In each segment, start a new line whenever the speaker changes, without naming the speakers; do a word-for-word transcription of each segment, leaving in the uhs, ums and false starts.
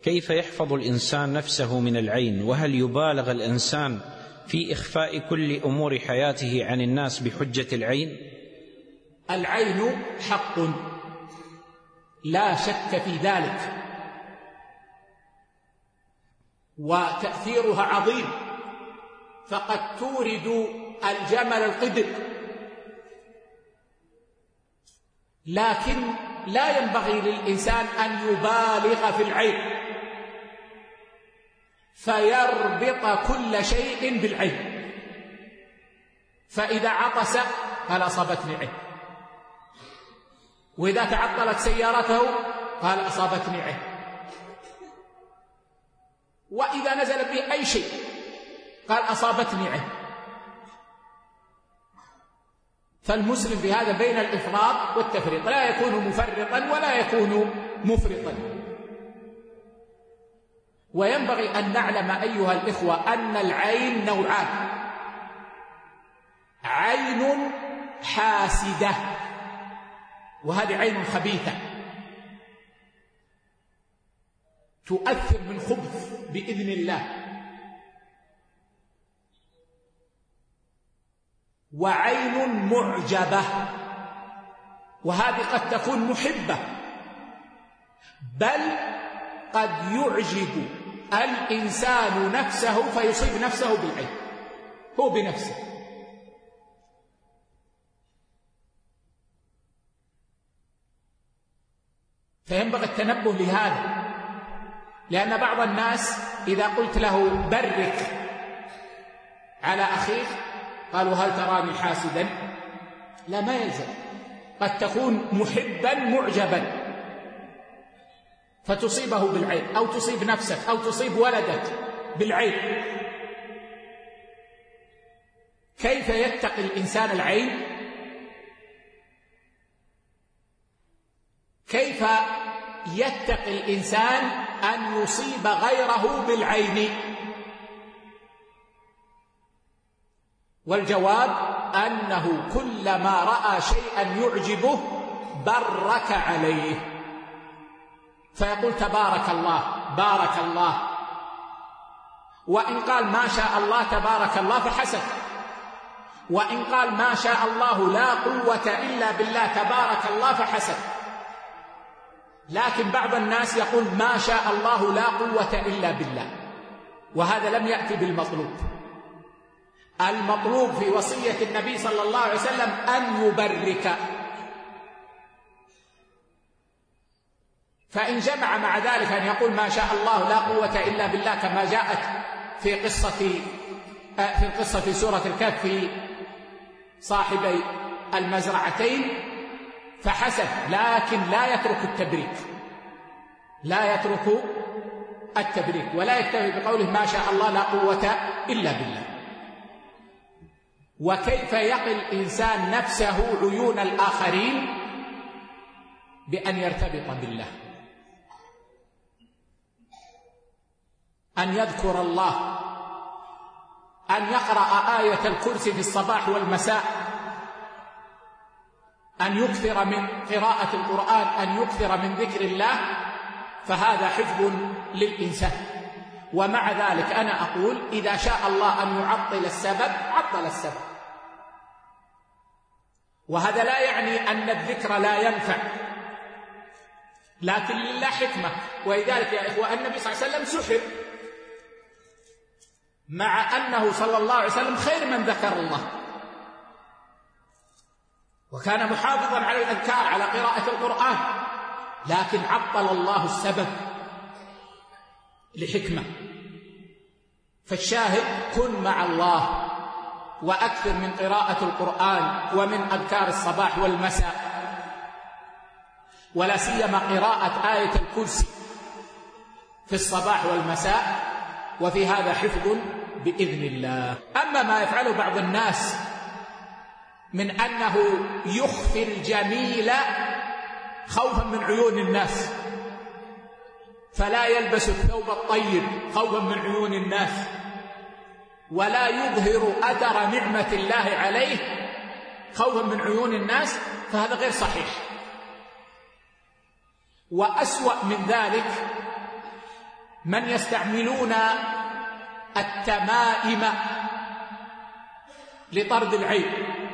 كيف يحفظ الإنسان نفسه من العين؟ وهل يبالغ الإنسان في إخفاء كل أمور حياته عن الناس بحجة العين؟
العين حق لا شك في ذلك، وتأثيرها عظيم، فقد تورد الجمل القدر، لكن لا ينبغي للإنسان أن يبالغ في العين فيربط كل شيء بالعين، فإذا عطس قال أصابتني عين، وإذا تعطلت سيارته قال أصابتني عين، وإذا نزل به أي شيء قال أصابتني عين. فالمسلم في هذا بين الإفراط والتفريط، لا يكون مفرطا ولا يكون مفرطا. وينبغي أن نعلم أيها الإخوة أن العين نوعان: عين حاسدة، وهذه عين خبيثة تؤثر من خبث بإذن الله، وعين معجبة، وهذه قد تكون محبة، بل قد يعجب الإنسان نفسه فيصيب نفسه بالعين هو بنفسه. فينبغي التنبه لهذا، لأن بعض الناس إذا قلت له برك على أخيك قالوا هل تراني حاسدا؟ لا، ما يلزم، قد تكون محبا معجبا فتصيبه بالعين، أو تصيب نفسك أو تصيب ولدك بالعين. كيف يتقي الإنسان العين؟ كيف يتقي الإنسان أن يصيب غيره بالعين؟ والجواب أنه كلما رأى شيئا يعجبه برك عليه، فيقول تبارك الله بارك الله، وإن قال ما شاء الله تبارك الله فحسن، وإن قال ما شاء الله لا قوة إلا بالله تبارك الله فحسن. لكن بعض الناس يقول ما شاء الله لا قوة إلا بالله، وهذا لم يأتي بالمطلوب. المطلوب في وصية النبي صلى الله عليه وسلم أن يبرك، فإن جمع مع ذلك أن يقول ما شاء الله لا قوة إلا بالله كما جاءت في قصة في القصة في سورة الكهف في صاحبي المزرعتين فحسن، لكن لا يترك التبريك، لا يترك التبريك ولا يكتفي بقوله ما شاء الله لا قوة إلا بالله. وكيف يقي الإنسان نفسه عيون الآخرين؟ بأن يرتبط بالله، أن يذكر الله، أن يقرأ آية الكرسي في الصباح والمساء، أن يكثر من قراءة القرآن، أن يكثر من ذكر الله، فهذا حفظ للإنسان. ومع ذلك أنا أقول إذا شاء الله أن يعطل السبب عطل السبب، وهذا لا يعني أن الذكر لا ينفع، لكن لله حكمة. ولذلك يا إخوة النبي صلى الله عليه وسلم سحر، مع أنه صلى الله عليه وسلم خير من ذكر الله، وكان محافظا على الأذكار على قراءة القرآن، لكن عطل الله السبب لحكمة. فالشاهد كن مع الله وأكثر من قراءة القرآن ومن أذكار الصباح والمساء، ولا سيما قراءة آية الكرسي في الصباح والمساء، وفي هذا حفظ بإذن الله. أما ما يفعله بعض الناس من أنه يخفي الجميل خوفا من عيون الناس، فلا يلبس الثوب الطيب خوفا من عيون الناس، ولا يظهر أثر نعمة الله عليه خوفا من عيون الناس، فهذا غير صحيح. وأسوأ من ذلك من يستعملون التمائم لطرد العين،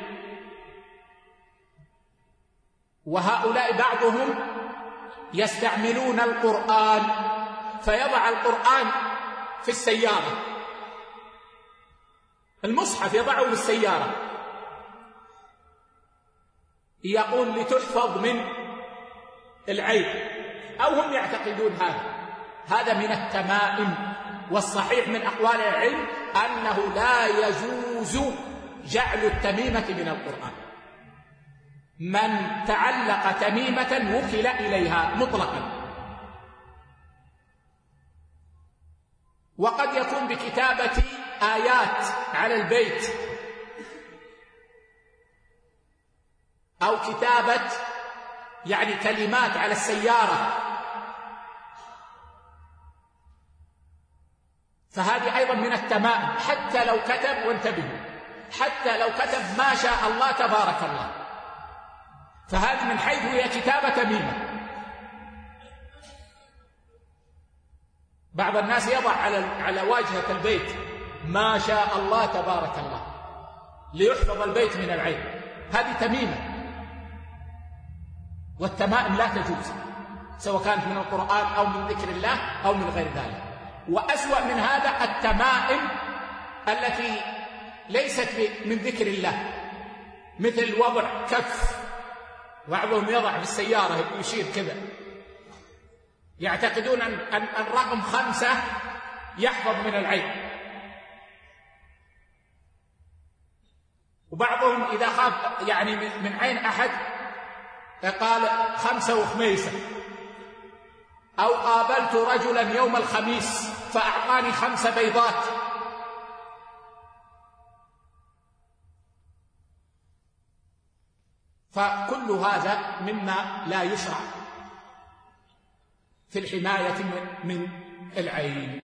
وهؤلاء بعضهم يستعملون القرآن فيضع القرآن في السيارة، المصحف يضعه في السيارة، يقول لتحفظ من العين، أو هم يعتقدون هذا. هذا من التمائم، والصحيح من أقوال العلم أنه لا يجوز جعل التميمة من القرآن. من تعلق تميمة وكل إليها مطلقا، وقد يكون بكتابة آيات على البيت أو كتابة يعني كلمات على السيارة، فهذه أيضا من التمائم. حتى لو كتب، وانتبهوا، حتى لو كتب ما شاء الله تبارك الله، فهذه من حيث هي كتابة تميمة. بعض الناس يضع على على واجهة البيت ما شاء الله تبارك الله ليحفظ البيت من العين، هذه تميمة، والتمائم لا تجوز سواء كانت من القرآن أو من ذكر الله أو من غير ذلك. وأسوأ من هذا التمائم التي ليست من ذكر الله، مثل وضع كف، بعضهم يضع في السيارة يشير كذا، يعتقدون أن, أن, أن رقم خمسة يحفظ من العين. وبعضهم إذا خاف يعني من عين أحد قال خمسة وخميسة، أو قابلت رجلا يوم الخميس فأعطاني خمس بيضات. فكل هذا مما لا يشرع في الحماية من العين.